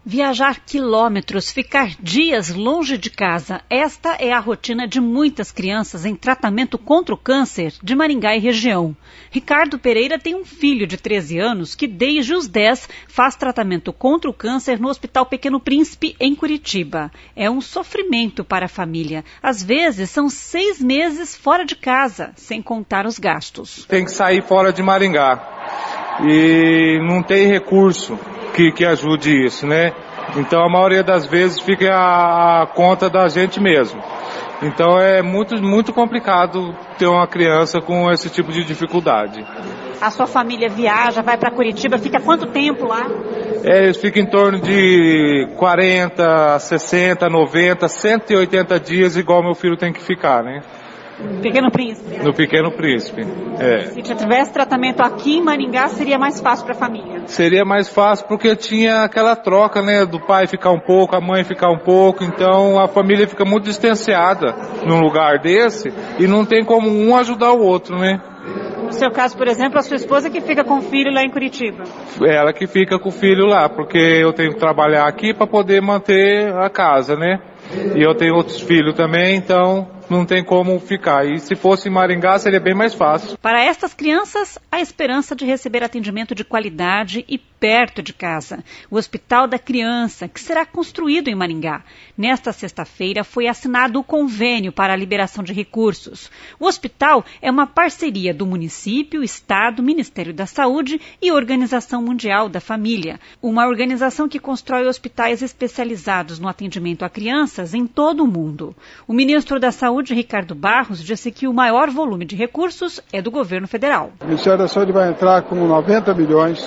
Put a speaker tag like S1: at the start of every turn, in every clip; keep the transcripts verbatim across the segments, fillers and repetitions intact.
S1: Viajar quilômetros, ficar dias longe de casa, esta é a rotina de muitas crianças em tratamento contra o câncer de Maringá e região. Ricardo Pereira tem um filho de treze anos que desde os dez faz tratamento contra o câncer no Hospital Pequeno Príncipe em Curitiba. É um sofrimento para a família. Às vezes são seis meses fora de casa, sem contar os gastos.
S2: Tem que sair fora de Maringá e não tem recurso Que, que ajude isso, né? Então a maioria das vezes fica a, a conta da gente mesmo. Então é muito, muito complicado ter uma criança com esse tipo de dificuldade.
S1: A sua família viaja, vai para Curitiba, fica quanto tempo lá?
S2: É, fica em torno de quarenta, sessenta, noventa, cento e oitenta dias, igual meu filho tem que ficar, né?
S1: Pequeno Príncipe.
S2: No Pequeno Príncipe, é.
S1: Se tivesse tratamento aqui em Maringá, seria mais fácil para a família?
S2: Seria mais fácil porque tinha aquela troca, né, do pai ficar um pouco, a mãe ficar um pouco, então a família fica muito distanciada num lugar desse e não tem como um ajudar o outro, né?
S1: No seu caso, por exemplo, a sua esposa que fica com o filho lá em Curitiba?
S2: Ela que fica com o filho lá, porque eu tenho que trabalhar aqui para poder manter a casa, né? E eu tenho outros filhos também, então não tem como ficar. E se fosse em Maringá, seria bem mais fácil.
S1: Para estas crianças, a esperança de receber atendimento de qualidade e perto de casa. O Hospital da Criança, que será construído em Maringá. Nesta sexta-feira foi assinado o convênio para a liberação de recursos. O hospital é uma parceria do município, Estado, Ministério da Saúde e Organização Mundial da Família. Uma organização que constrói hospitais especializados no atendimento a crianças em todo o mundo. O ministro da Saúde, Ricardo Barros, disse que o maior volume de recursos é do governo federal.
S3: O Ministério da Saúde vai entrar com noventa milhões,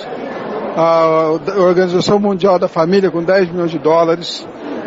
S3: a Organização Mundial da Família com dez milhões de dólares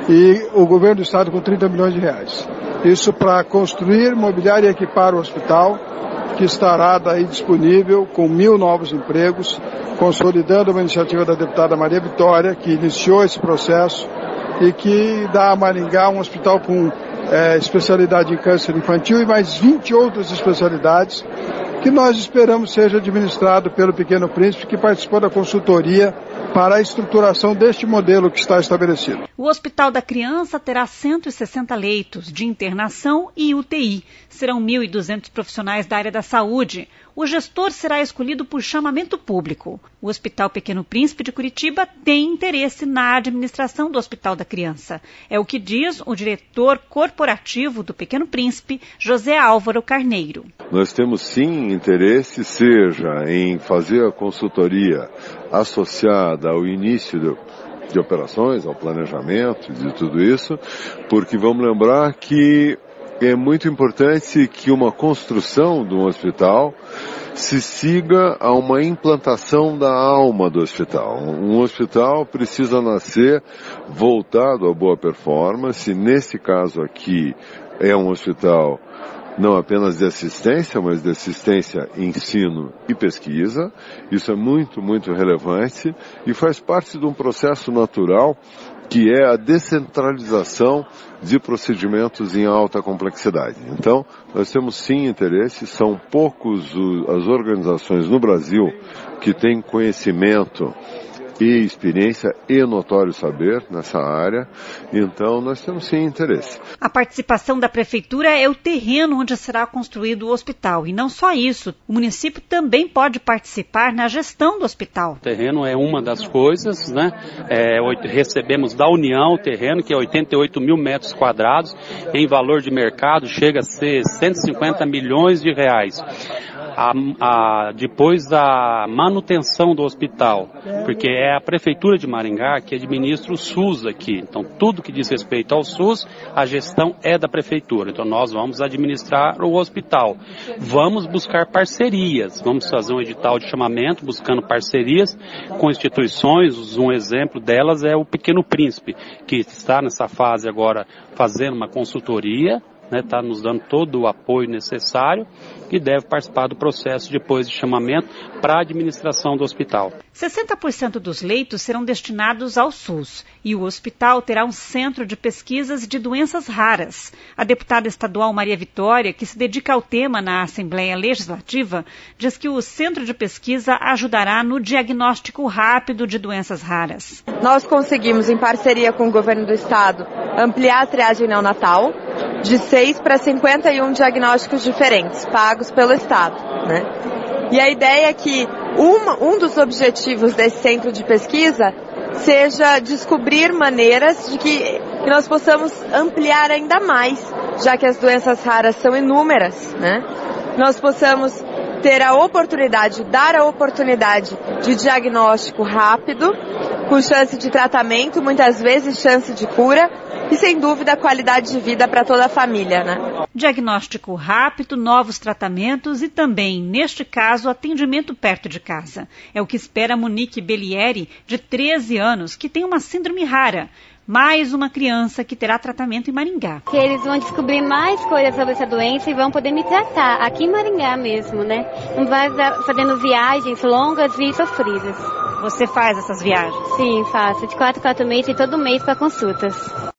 S3: e o governo do estado com trinta milhões de reais. Isso para construir, mobiliar e equipar o hospital, que estará daí disponível com mil novos empregos, consolidando uma iniciativa da deputada Maria Vitória, que iniciou esse processo e que dá a Maringá um hospital com é, especialidade em câncer infantil e mais vinte outras especialidades que nós esperamos seja administrado pelo Pequeno Príncipe, que participou da consultoria para a estruturação deste modelo que está estabelecido.
S1: O Hospital da Criança terá cento e sessenta leitos de internação e U T I. Serão mil e duzentos profissionais da área da saúde. O gestor será escolhido por chamamento público. O Hospital Pequeno Príncipe de Curitiba tem interesse na administração do Hospital da Criança. É o que diz o diretor corporativo do Pequeno Príncipe, José Álvaro Carneiro.
S4: Nós temos sim interesse, seja em fazer a consultoria associada ao início do, de operações, ao planejamento de tudo isso, porque vamos lembrar que é muito importante que uma construção de um hospital se siga a uma implantação da alma do hospital. Um hospital precisa nascer voltado à boa performance. Nesse caso aqui é um hospital não apenas de assistência, mas de assistência, ensino e pesquisa. Isso é muito, muito relevante e faz parte de um processo natural que é a descentralização de procedimentos em alta complexidade. Então, nós temos sim interesse, são poucos as organizações no Brasil que têm conhecimento e experiência e notório saber nessa área, então nós temos sim interesse.
S1: A participação da Prefeitura é o terreno onde será construído o hospital, e não só isso, o município também pode participar na gestão do hospital.
S5: O terreno é uma das coisas, né? É, recebemos da União o terreno, que é oitenta e oito mil metros quadrados, em valor de mercado chega a ser cento e cinquenta milhões de reais. A, a, depois da manutenção do hospital, porque é a Prefeitura de Maringá que administra o SUS aqui. Então, tudo que diz respeito ao SUS, a gestão é da Prefeitura. Então, nós vamos administrar o hospital. Vamos buscar parcerias. Vamos fazer um edital de chamamento, buscando parcerias com instituições. Um exemplo delas é o Pequeno Príncipe, que está nessa fase agora fazendo uma consultoria, né, está nos dando todo o apoio necessário e deve participar do processo depois de chamamento para a administração do hospital.
S1: sessenta por cento dos leitos serão destinados ao SUS e o hospital terá um centro de pesquisas de doenças raras. A deputada estadual Maria Vitória, que se dedica ao tema na Assembleia Legislativa, diz que o centro de pesquisa ajudará no diagnóstico rápido de doenças raras.
S6: Nós conseguimos, em parceria com o governo do estado, ampliar a triagem neonatal de seis para cinquenta e um diagnósticos diferentes, pagos pelo estado, né? E a ideia é que uma, um dos objetivos desse centro de pesquisa seja descobrir maneiras de que, que nós possamos ampliar ainda mais, já que as doenças raras são inúmeras, né? Nós possamos ter a oportunidade, dar a oportunidade de diagnóstico rápido, com chance de tratamento, muitas vezes chance de cura, e sem dúvida qualidade de vida para toda a família, né?
S1: Diagnóstico rápido, novos tratamentos e também, neste caso, atendimento perto de casa. É o que espera Monique Bellieri, de treze anos, que tem uma síndrome rara. Mais uma criança que terá tratamento em Maringá.
S7: Que eles vão descobrir mais coisas sobre essa doença e vão poder me tratar aqui em Maringá mesmo, né? Não vai fazendo viagens longas e sofridas.
S1: Você faz essas viagens?
S7: Sim, faço. De quatro, quatro meses e todo mês para consultas.